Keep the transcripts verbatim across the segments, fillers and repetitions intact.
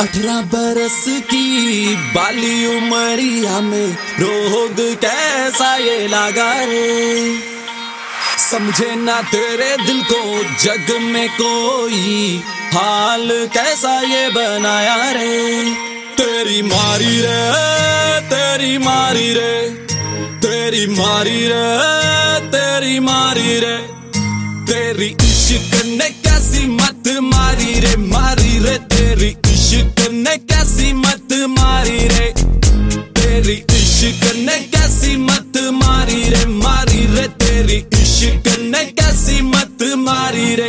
अठारह बरस की बाली उमरिया में रोग कैसा ये लगा रे। समझे ना तेरे दिल को जग में कोई, हाल कैसा ये बनाया रे। तेरी मारी रे तेरी मारी रे तेरी मारी रे तेरी मारी रे तेरी इश्क ने कैसी मत मारी रे मारी रे तेरी इश्क ने कैसी मत मारी रे तेरी इश्क ने कैसी मत मारी रे मारी रे तेरी इश्क ने कैसी मत मारी रे।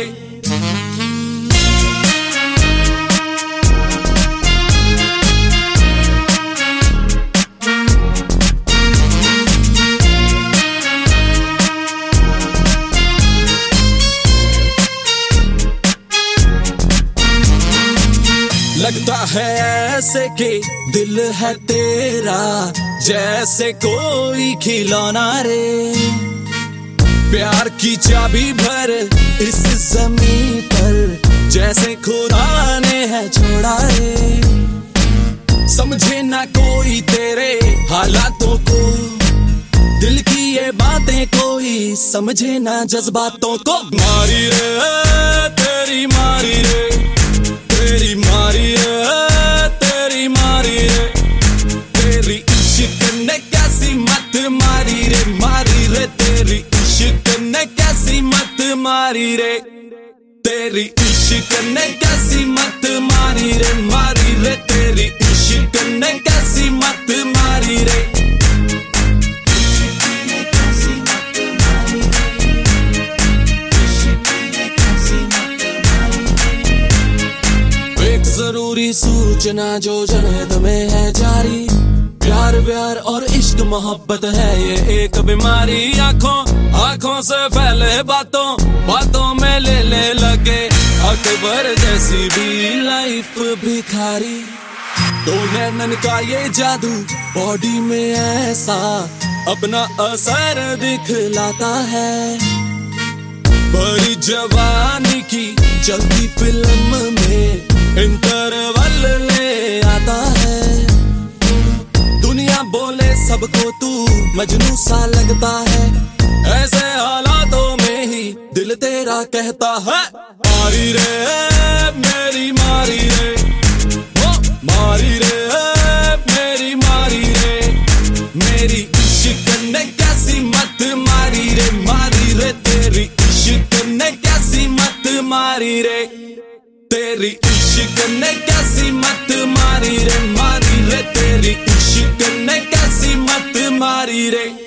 लगता है ऐसे कि दिल है तेरा जैसे कोई खिलौना रे। प्यार की चाबी भर इस जमीन पर जैसे खुदा ने है छोड़ा रे। समझे ना कोई तेरे हालातों को, दिल की ये बातें कोई समझे ना जज्बातों को। मारी रे तेरी मारी रे तेरी मारी रे तेरी मारी रे तेरी इश्क ने कैसी मत मारी रे मारी रे तेरी इश्क ने कैसी मत मारी रे तेरी इश्क ने कैसी मत मारी रे मारी रे तेरी इश्क ने कैसी मत मारी रे। जरूरी सूचना जो जनहित में है जारी, प्यार प्यार और इश्क मोहब्बत है ये एक बीमारी। आंखों आंखों से फैले बातों बातों में ले ले लगे अकबर जैसी भी लाइफ भिखारी। तो नैनन का ये जादू बॉडी में ऐसा अपना असर दिखलाता है। बड़ी जवानी की चलती फिल्म में इंटरवल ले आता है। दुनिया बोले सबको तू मजनू सा लगता है, ऐसे हालातों में ही दिल तेरा कहता है। मारी रे मेरी मारी रे ओ मारी रे मेरी मारी रे मेरी इश्क ने कैसी मत मारी रे मारी रे तेरी इश्क ने कैसी मत मारी रे तेरी इश्क ने कैसी मत मारी रे मारी रे तेरी इश्क ने कैसी मत मारी रे।